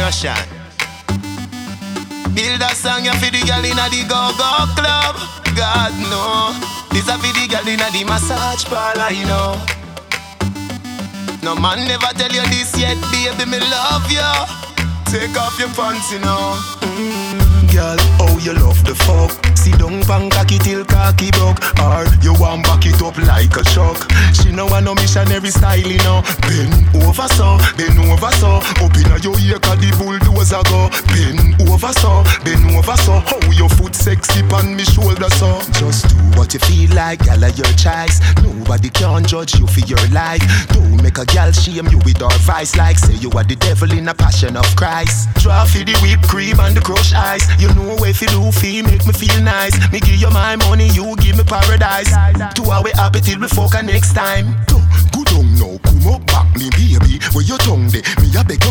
Russian. Build a song ya for the girl inna the go-go club. God no, this a for the girl inna the massage parlor, you know. No man never tell you this yet, baby, me love you. Take off your pants, you know. Girl, oh you love the fuck. Sit down pan cocky till cocky broke. Or you want back it up like a truck. She know I no missionary style, you know. Bend over so, bend over so. Up inna your ear 'cause the bulldozer go. Bend over so, bend over so. How your foot sexy pan me shoulder so. Just do what you feel like, girl, are your choice. Nobody can judge you for your life. Don't make a girl shame you with her vice. Like say you are the devil in a passion of Christ. Draw for the whipped cream and the crushed ice. You know if you do feel make me feel nice. Me give you my money, you give me paradise. 2 hours happy till we fuck next time. Good on now, come up back me baby. Where your tongue dey? Me a beg you